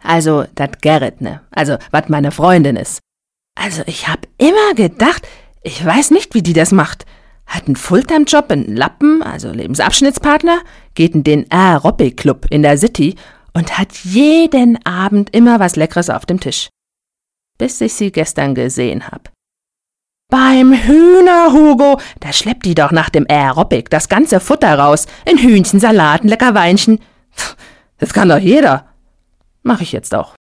Also, dat Gerrit, ne? Also, wat meine Freundin ist. Also, ich hab immer gedacht, ich weiß nicht, wie die das macht. Hat einen Fulltime-Job in Lappen, also Lebensabschnittspartner, geht in den Aerobic-Club in der City und hat jeden Abend immer was Leckeres auf dem Tisch. Bis ich sie gestern gesehen hab. Beim Hühner, Hugo, da schleppt die doch nach dem Aerobic das ganze Futter raus. In Hühnchen, Salaten, lecker Weinchen. Das kann doch jeder. Mach ich jetzt auch.